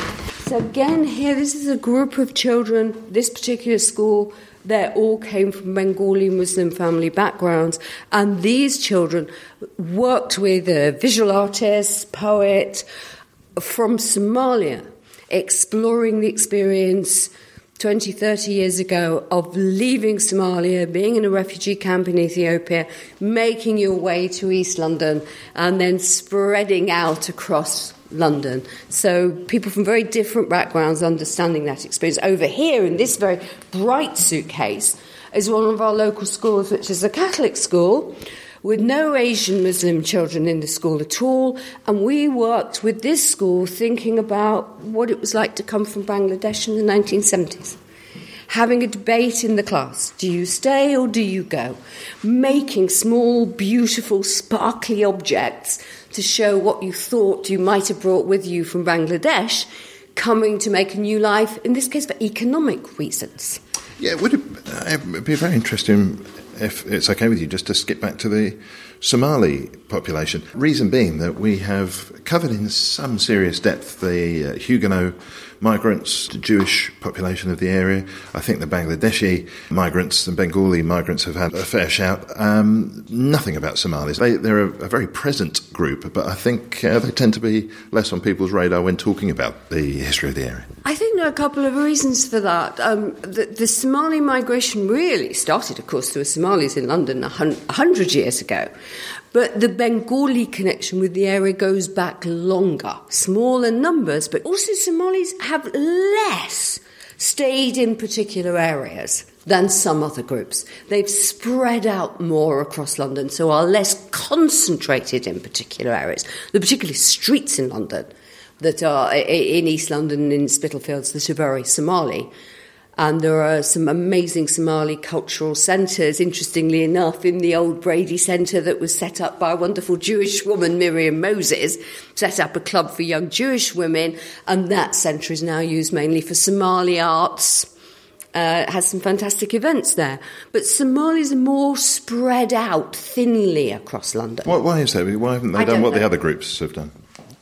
So again, here, this is a group of children, this particular school, they all came from Bengali Muslim family backgrounds, and these children worked with a visual artist, poet from Somalia, exploring the experience 20, 30 years ago of leaving Somalia, being in a refugee camp in Ethiopia, making your way to East London, and then spreading out across London. So people from very different backgrounds understanding that experience. Over here, in this very bright suitcase, is one of our local schools, which is a Catholic school, with no Asian Muslim children in the school at all. And we worked with this school thinking about what it was like to come from Bangladesh in the 1970s. Having a debate in the class. Do you stay or do you go? Making small, beautiful, sparkly objects to show what you thought you might have brought with you from Bangladesh, coming to make a new life, in this case for economic reasons. Yeah, would it be very interesting, if it's okay with you, just to skip back to the Somali population. Reason being that we have covered in some serious depth the Huguenot migrants, the Jewish population of the area. I think the Bangladeshi migrants and Bengali migrants have had a fair shout. Nothing about Somalis. They're a very present group, but I think they tend to be less on people's radar when talking about the history of the area. I think there are a couple of reasons for that. The Somali migration really started, of course, there were Somalis in London 100 years ago. But the Bengali connection with the area goes back longer. Smaller numbers, but also Somalis have less stayed in particular areas than some other groups. They've spread out more across London, so are less concentrated in particular areas. There are particularly streets in London that are in East London, in Spitalfields, that are very Somali. And there are some amazing Somali cultural centres, interestingly enough, in the old Brady Centre that was set up by a wonderful Jewish woman, Miriam Moses, set up a club for young Jewish women, and that centre is now used mainly for Somali arts. Has some fantastic events there. But Somalis are more spread out thinly across London. Why is that? Why haven't they done what the other groups have done?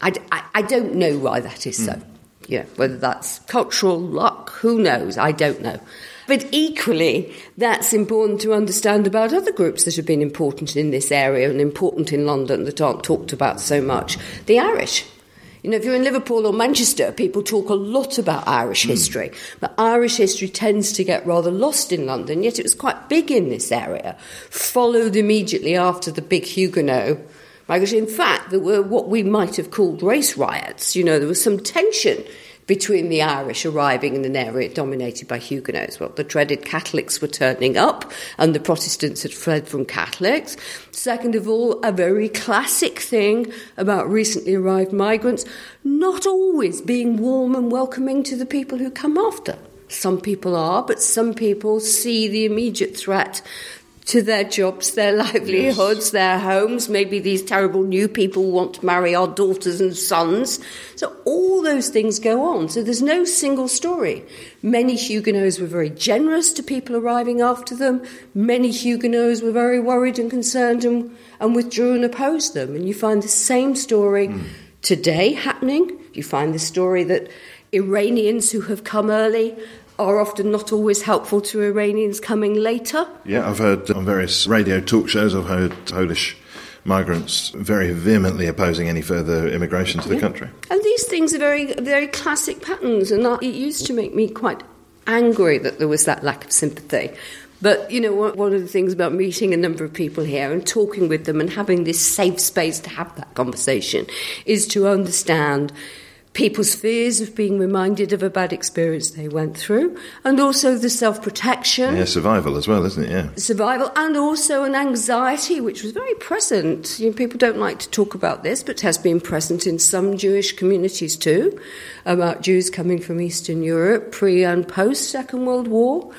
I don't know why that is so. Yeah, whether that's cultural luck, who knows? I don't know. But equally, that's important to understand about other groups that have been important in this area and important in London that aren't talked about so much. The Irish. You know, if you're in Liverpool or Manchester, people talk a lot about Irish history. But Irish history tends to get rather lost in London, yet it was quite big in this area. Followed immediately after the big Huguenot migration. In fact, there were what we might have called race riots. You know, there was some tension between the Irish arriving in an area dominated by Huguenots. Well, the dreaded Catholics were turning up and the Protestants had fled from Catholics. Second of all, a very classic thing about recently arrived migrants, not always being warm and welcoming to the people who come after. Some people are, but some people see the immediate threat to their jobs, their livelihoods, their homes. Maybe these terrible new people want to marry our daughters and sons. So all those things go on. So there's no single story. Many Huguenots were very generous to people arriving after them. Many Huguenots were very worried and concerned and withdrew and opposed them. And you find the same story today happening. You find the story that Iranians who have come early are often not always helpful to Iranians coming later. Yeah, I've heard on various radio talk shows, I've heard Polish migrants very vehemently opposing any further immigration to the country. And these things are very, very classic patterns, and it used to make me quite angry that there was that lack of sympathy. But, you know, one of the things about meeting a number of people here and talking with them and having this safe space to have that conversation is to understand people's fears of being reminded of a bad experience they went through, and also the self-protection. Yeah, survival as well, isn't it? Yeah. Survival, and also an anxiety, which was very present. You know, people don't like to talk about this, but has been present in some Jewish communities too, about Jews coming from Eastern Europe, pre- and post-Second World War.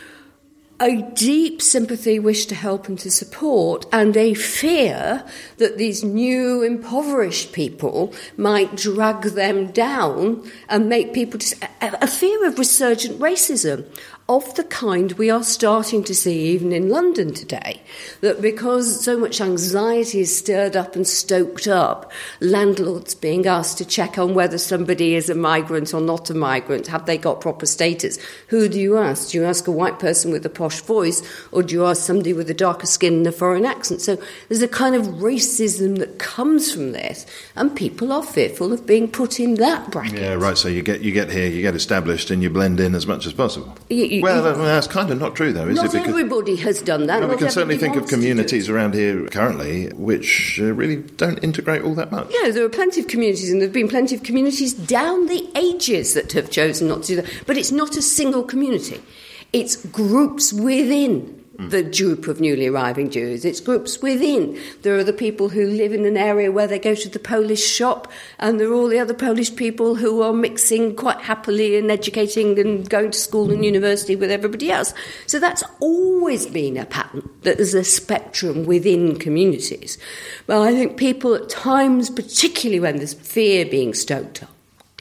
A deep sympathy, wish to help and to support, and a fear that these new impoverished people might drag them down and make people a fear of resurgent racism. of the kind we are starting to see even in London today, that because so much anxiety is stirred up and stoked up, landlords being asked to check on whether somebody is a migrant or not a migrant, have they got proper status? Who do you ask? Do you ask a white person with a posh voice, or do you ask somebody with a darker skin and a foreign accent? So there's a kind of racism that comes from this, and people are fearful of being put in that bracket. Yeah, right, so you get here, you get established, and you blend in as much as possible. Well, that's kind of not true, though, is it? Not everybody has done that. Well, we can certainly think of communities to around here currently which really don't integrate all that much. Yeah, there are plenty of communities, and there have been plenty of communities down the ages that have chosen not to do that. But it's not a single community. It's groups within the group of newly arriving Jews. It's groups within. There are the people who live in an area where they go to the Polish shop, and there are all the other Polish people who are mixing quite happily and educating and going to school and university with everybody else. So that's always been a pattern, that there's a spectrum within communities. But I think people at times, particularly when there's fear being stoked up,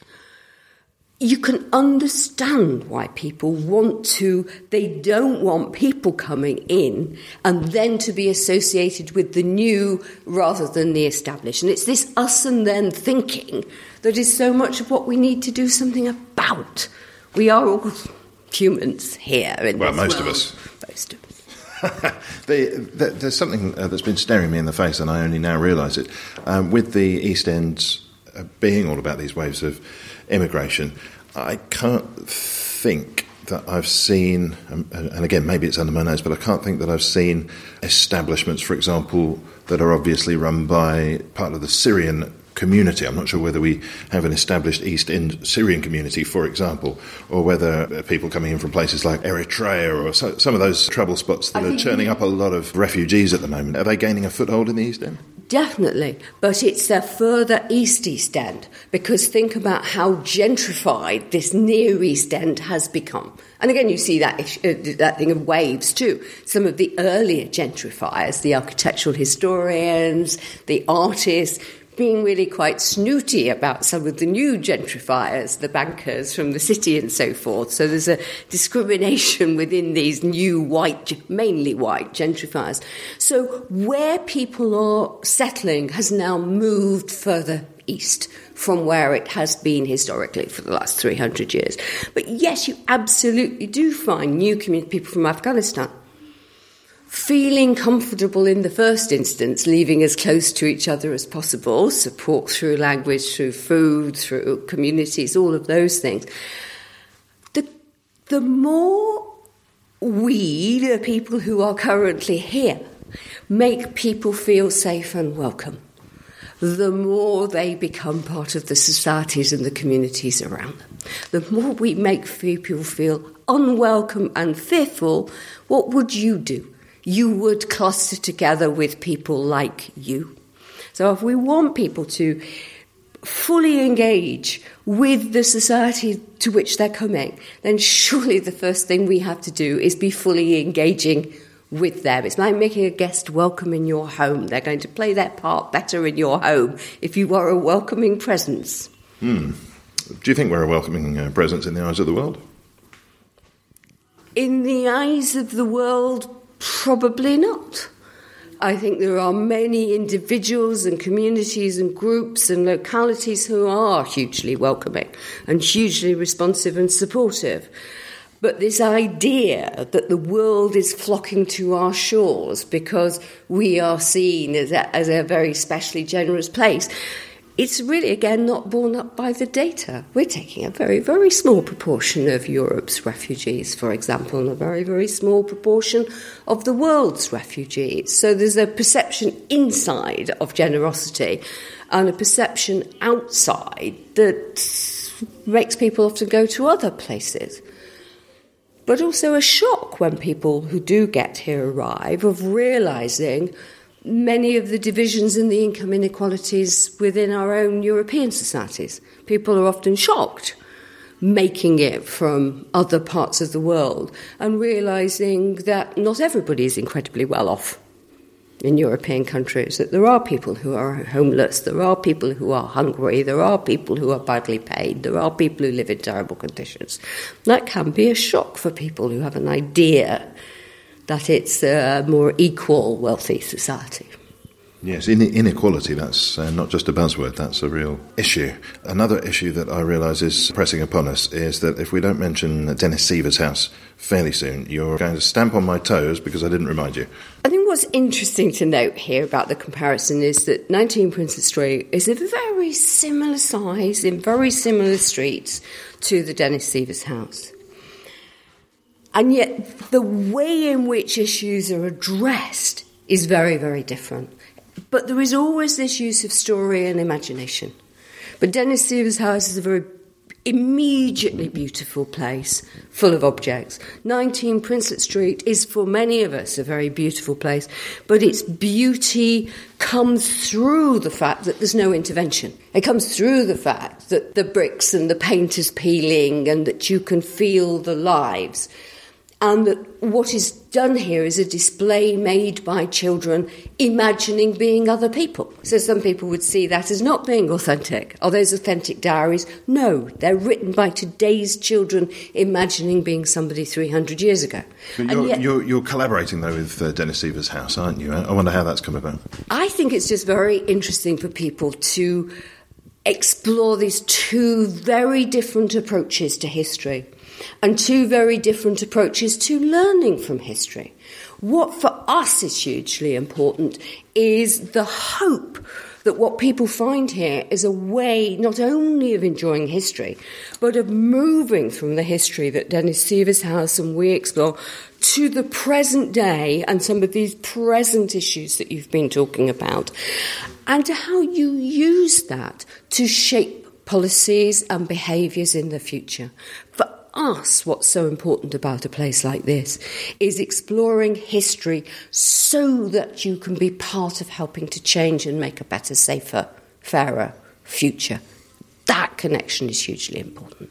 you can understand why people they don't want people coming in and then to be associated with the new rather than the established. And it's this us and them thinking that is so much of what we need to do something about. We are all humans here in this most world. of us. Most of us. There's something that's been staring me in the face, and I only now realise it. With the East End being all about these waves of immigration, I can't think that I've seen, and again, maybe it's under my nose, but I can't think that I've seen establishments, for example, that are obviously run by part of the Syrian community. I'm not sure whether we have an established East End Syrian community, for example, or whether people coming in from places like Eritrea or some of those trouble spots that are churning up a lot of refugees at the moment. Are they gaining a foothold in the East End? Definitely, but it's the further East End, because think about how gentrified this near East End has become. And again, you see that thing of waves too. Some of the earlier gentrifiers, the architectural historians, the artists, being really quite snooty about some of the new gentrifiers, the bankers from the city and so forth. So there's a discrimination within these new mainly white gentrifiers. So where people are settling has now moved further east from where it has been historically for the last 300 years. But yes, you absolutely do find new people from Afghanistan feeling comfortable in the first instance, living as close to each other as possible, support through language, through food, through communities, all of those things. The more we, the people who are currently here, make people feel safe and welcome, the more they become part of the societies and the communities around them. The more we make people feel unwelcome and fearful, what would you do? You would cluster together with people like you. So if we want people to fully engage with the society to which they're coming, then surely the first thing we have to do is be fully engaging with them. It's like making a guest welcome in your home. They're going to play their part better in your home if you are a welcoming presence. Do you think we're a welcoming presence in the eyes of the world? In the eyes of the world, probably not. I think there are many individuals and communities and groups and localities who are hugely welcoming and hugely responsive and supportive. But this idea that the world is flocking to our shores because we are seen as a very specially generous place, it's really, again, not borne up by the data. We're taking a very, very small proportion of Europe's refugees, for example, and a very, very small proportion of the world's refugees. So there's a perception inside of generosity and a perception outside that makes people often go to other places. But also a shock when people who do get here arrive of realising many of the divisions and the income inequalities within our own European societies. People are often shocked making it from other parts of the world and realising that not everybody is incredibly well off. in European countries, that there are people who are homeless, there are people who are hungry, there are people who are badly paid, there are people who live in terrible conditions. That can be a shock for people who have an idea that it's a more equal, wealthy society. Yes, inequality, that's not just a buzzword, that's a real issue. Another issue that I realise is pressing upon us is that if we don't mention Dennis Seaver's house fairly soon, you're going to stamp on my toes because I didn't remind you. I think what's interesting to note here about the comparison is that 19 Princess Street is a very similar size in very similar streets to the Dennis Seaver's house. And yet the way in which issues are addressed is very, very different. But there is always this use of story and imagination. But Dennis Seaver's house is a very immediately beautiful place, full of objects. 19 Princess Street is, for many of us, a very beautiful place, but its beauty comes through the fact that there's no intervention. It comes through the fact that the bricks and the paint is peeling and that you can feel the lives. And that what is done here is a display made by children imagining being other people. So some people would see that as not being authentic. Are those authentic diaries? No, they're written by today's children imagining being somebody 300 years ago. But you're collaborating, though, with Dennis Seaver's house, aren't you? I wonder how that's come about. I think it's just very interesting for people to explore these two very different approaches to history. And two very different approaches to learning from history. What for us is hugely important is the hope that what people find here is a way not only of enjoying history, but of moving from the history that Dennis Seaver's house and we explore to the present day and some of these present issues that you've been talking about, and to how you use that to shape policies and behaviours in the future. For us, what's so important about a place like this is exploring history so that you can be part of helping to change and make a better, safer, fairer future. That connection is hugely important.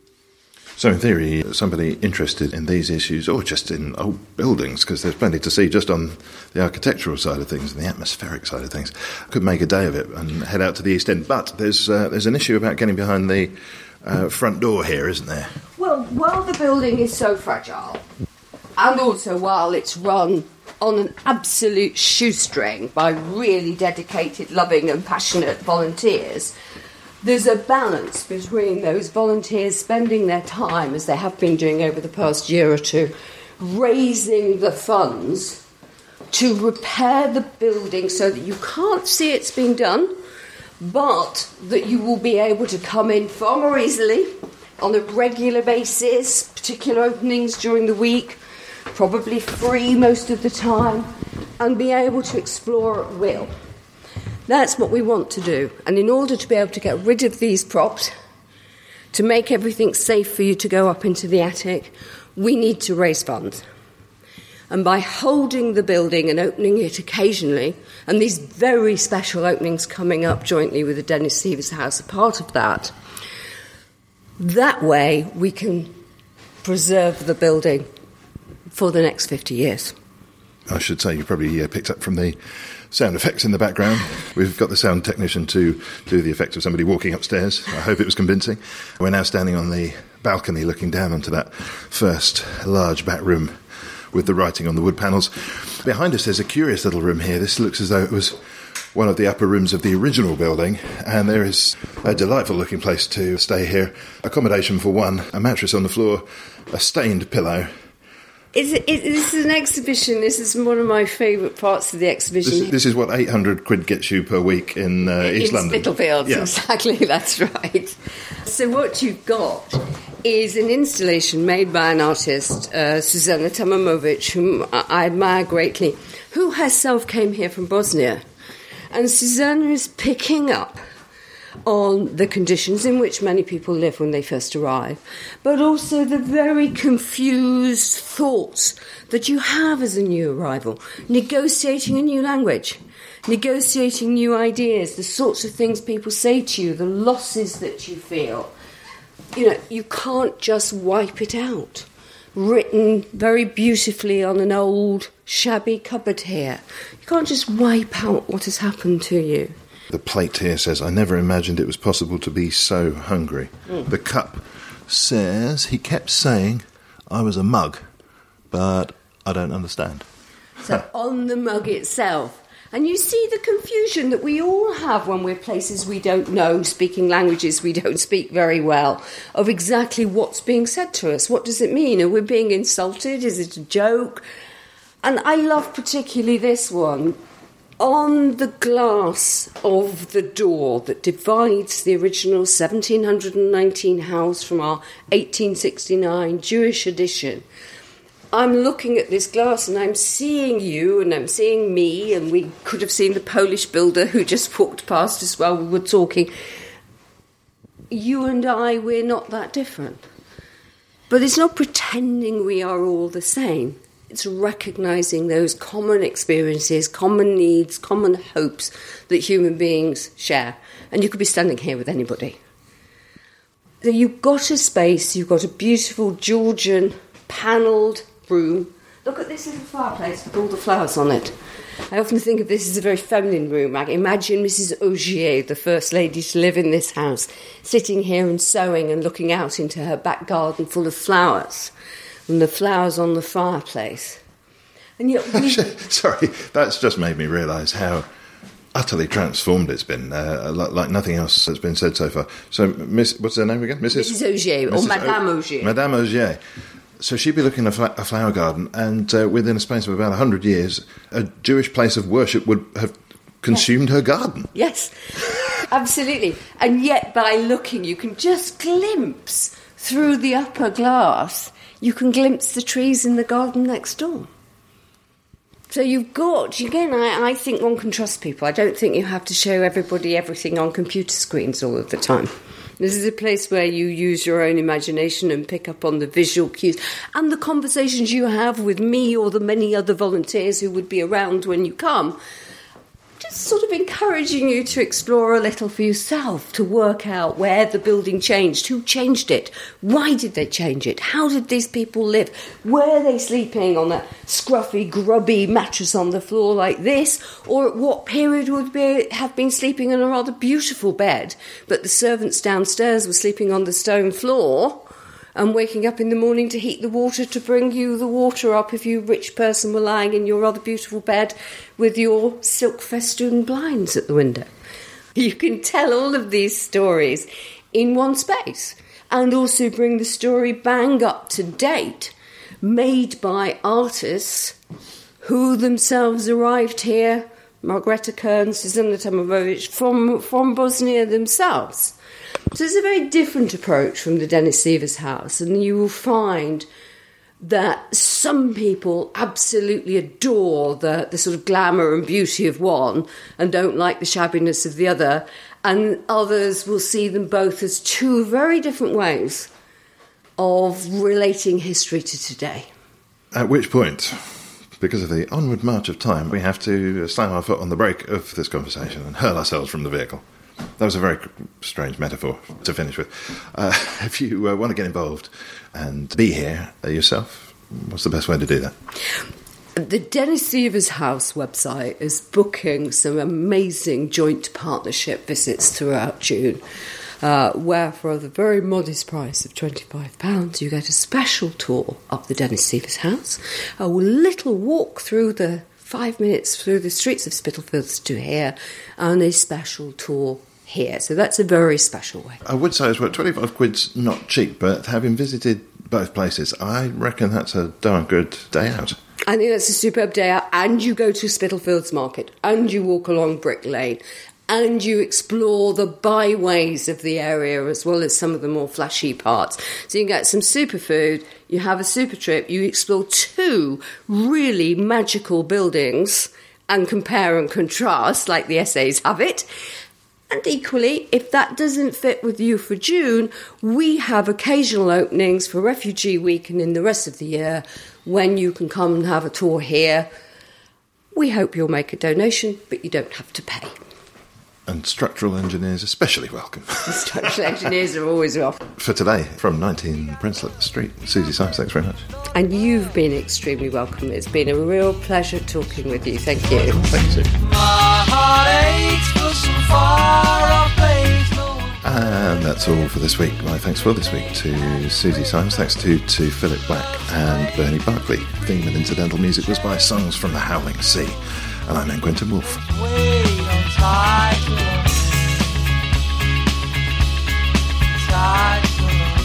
So in theory, somebody interested in these issues, or just in old buildings, because there's plenty to see just on the architectural side of things and the atmospheric side of things, could make a day of it and head out to the East End. But there's an issue about getting behind the front door here, isn't there? Well, while the building is so fragile, and also while it's run on an absolute shoestring by really dedicated, loving and passionate volunteers, there's a balance between those volunteers spending their time, as they have been doing over the past year or two, raising the funds to repair the building so that you can't see it's been done, but that you will be able to come in far more easily on a regular basis, particular openings during the week, probably free most of the time, and be able to explore at will. That's what we want to do. And in order to be able to get rid of these props, to make everything safe for you to go up into the attic, we need to raise funds. And by holding the building and opening it occasionally, and these very special openings coming up jointly with the Dennis Seaver's house are part of that, that way we can preserve the building for the next 50 years. I should say you probably picked up from the sound effects in the background. We've got the sound technician to do the effect of somebody walking upstairs. I hope it was convincing. We're now standing on the balcony looking down onto that first large back room with the writing on the wood panels. Behind us there's a curious little room here. This looks as though it was one of the upper rooms of the original building, and there is a delightful looking place to stay here. Accommodation for one, a mattress on the floor, a stained pillow. This is an exhibition. This is one of my favourite parts of the exhibition. This is what 800 quid gets you per week in East London. In Spitalfields, yeah. Exactly, that's right. So what you've got is an installation made by an artist, Susanna Tamamovic, whom I admire greatly, who herself came here from Bosnia. And Susanna is picking up on the conditions in which many people live when they first arrive, but also the very confused thoughts that you have as a new arrival, negotiating a new language, negotiating new ideas, the sorts of things people say to you, the losses that you feel. You know, you can't just wipe it out. written very beautifully on an old, shabby cupboard here. You can't just wipe out what has happened to you. The plate here says, I never imagined it was possible to be so hungry. The cup says, he kept saying, I was a mug, but I don't understand. So on the mug itself. And you see the confusion that we all have when we're places we don't know, speaking languages we don't speak very well, of exactly what's being said to us. What does it mean? Are we being insulted? Is it a joke? And I love particularly this one. On the glass of the door that divides the original 1719 house from our 1869 Jewish edition, I'm looking at this glass and I'm seeing you and I'm seeing me, and we could have seen the Polish builder who just walked past us while we were talking. You and I, we're not that different. But it's not pretending we are all the same. It's recognising those common experiences, common needs, common hopes that human beings share. And you could be standing here with anybody. So you've got a space, you've got a beautiful Georgian panelled room. Look at this little fireplace with all the flowers on it. I often think of this as a very feminine room. I imagine Mrs. Augier, the first lady to live in this house, sitting here and sewing and looking out into her back garden full of flowers, and the flowers on the fireplace. And yet Sorry, that's just made me realise how utterly transformed it's been, like nothing else that's been said so far. So, what's her name again? Mrs. Augier, or Madame Augier. Madame Augier. So she'd be looking at a flower garden, and within a space of about 100 years, a Jewish place of worship would have consumed her garden. Yes, absolutely. And yet, by looking, you can just glimpse through the upper glass, you can glimpse the trees in the garden next door. So you've got, again, I think one can trust people. I don't think you have to show everybody everything on computer screens all of the time. This is a place where you use your own imagination and pick up on the visual cues and the conversations you have with me or the many other volunteers who would be around when you come. Just sort of encouraging you to explore a little for yourself, to work out where the building changed, who changed it, why did they change it, how did these people live, were they sleeping on a scruffy, grubby mattress on the floor like this, or at what period would have been sleeping in a rather beautiful bed, but the servants downstairs were sleeping on the stone floor and waking up in the morning to heat the water to bring you the water up if you rich person were lying in your rather beautiful bed with your silk festooned blinds at the window. You can tell all of these stories in one space and also bring the story bang up to date, made by artists who themselves arrived here, Margareta Kern, Susanna Tamovovich, from Bosnia themselves. So it's a very different approach from the Denisovas house, and you will find that some people absolutely adore the sort of glamour and beauty of one and don't like the shabbiness of the other, and others will see them both as two very different ways of relating history to today. At which point, because of the onward march of time, we have to slam our foot on the brake of this conversation and hurl ourselves from the vehicle. That was a very strange metaphor to finish with. If you want to get involved and be here yourself, what's the best way to do that? The Denisovas House website is booking some amazing joint partnership visits throughout June, where for the very modest price of £25 you get a special tour of the Denisovas House, a little walk through the 5 minutes through the streets of Spitalfields to here, and a special tour here. So that's a very special way. I would say as well, 25 quid's not cheap, but having visited both places, I reckon that's a darn good day out. I think that's a superb day out, and you go to Spitalfields Market, and you walk along Brick Lane, and you explore the byways of the area as well as some of the more flashy parts. So you can get some superfood, you have a super trip, you explore two really magical buildings and compare and contrast like the essays have it. And equally, if that doesn't fit with you for June, we have occasional openings for Refugee Week and in the rest of the year when you can come and have a tour here. We hope you'll make a donation, but you don't have to pay. And structural engineers especially welcome. Structural engineers are always welcome. For today, from 19 Princelet Street, Susie Sykes, thanks very much. And you've been extremely welcome. It's been a real pleasure talking with you. Thank you. Thank you. My heart aches for some far-off place. And that's all for this week. My thanks for this week to Susie Symes. Thanks to Philip Black and Bernie Barkley. Theme and incidental music was by Songs from the Howling Sea. And I'm Quentin Woolf. Wait on tight to tight to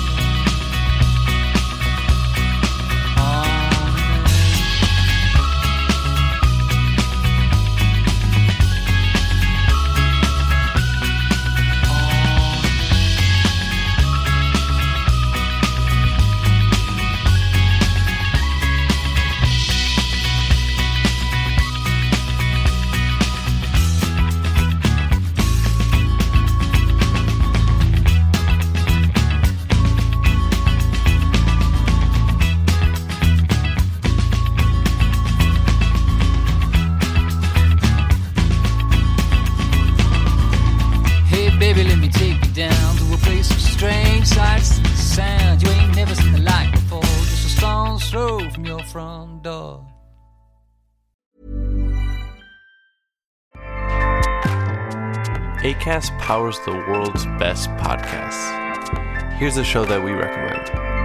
baby, let me take you down to a place of strange sights and sounds. You ain't never seen the like before, just a stone's throw from your front door. Acast powers the world's best podcasts. Here's a show that we recommend.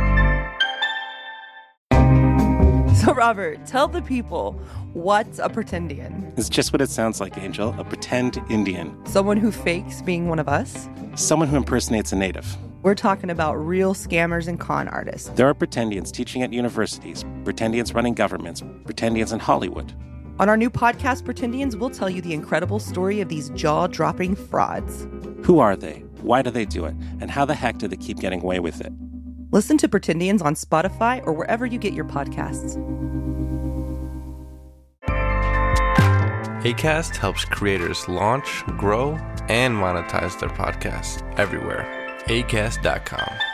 So, Robert, tell the people, what's a pretendian? It's just what it sounds like, Angel. A pretend Indian. Someone who fakes being one of us? Someone who impersonates a native. We're talking about real scammers and con artists. There are pretendians teaching at universities, pretendians running governments, pretendians in Hollywood. On our new podcast, Pretendians, we'll tell you the incredible story of these jaw-dropping frauds. Who are they? Why do they do it? And how the heck do they keep getting away with it? Listen to Pretendians on Spotify or wherever you get your podcasts. Acast helps creators launch, grow, and monetize their podcasts everywhere. Acast.com.